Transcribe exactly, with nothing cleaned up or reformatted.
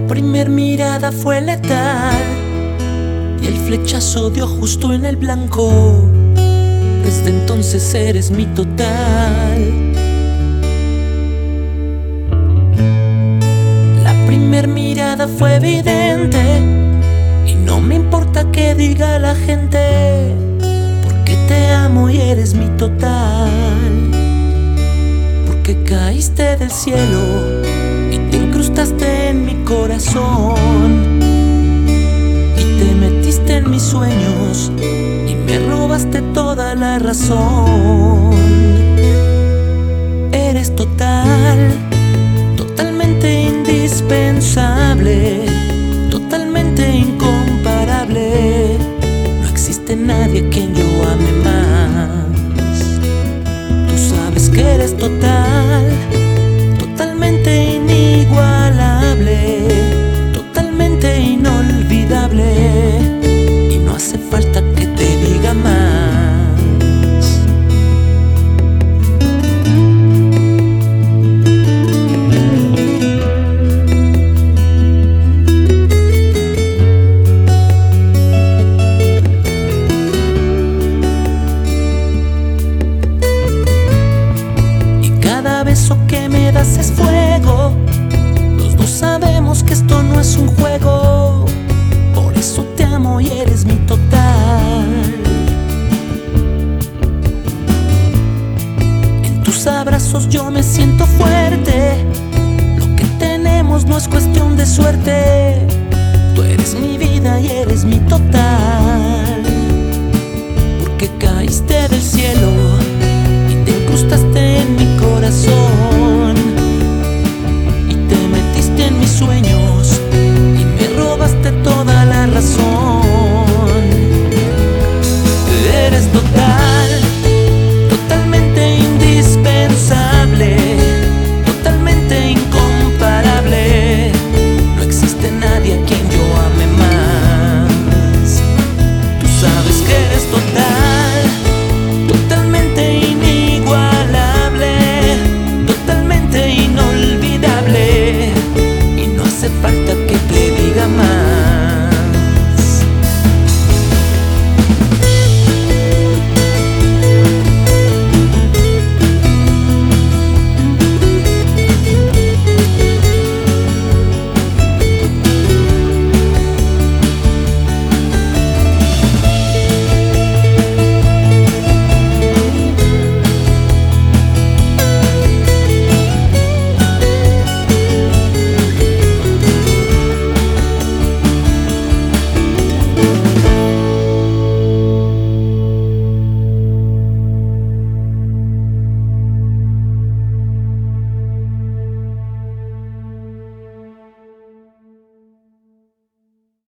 primer mirada fue letal y el flechazo dio justo en el blanco. Desde entonces eres mi total. La primer mirada fue evidente y no me importa qué diga la gente, porque te amo y eres mi total. Porque caíste del cielo y te incrustaste en mi corazón y te metiste en mis sueños y me robaste toda la razón. Eres total, totalmente indispensable, totalmente incomparable. No existe nadie a quien yo ame más. Tú sabes que eres total, totalmente inigualable, totalmente inolvidable, y no hace falta que te diga más. Y cada beso que me das es fuego. Los dos sabemos que esto no es un juego. Por eso te amo y eres mi total. En tus abrazos yo me siento fuerte. Lo que tenemos no es cuestión de suerte. Tú eres mi vida y eres mi total. Porque caíste del cielo y te incrustaste en mi corazón y te metiste en mis sueños y me robaste toda la razón. Eres total, totalmente indispensable, totalmente incomparable. No existe nadie a quien yo ame más. Tú sabes que eres total, totalmente inigualable, totalmente inolvidable, y no hace falta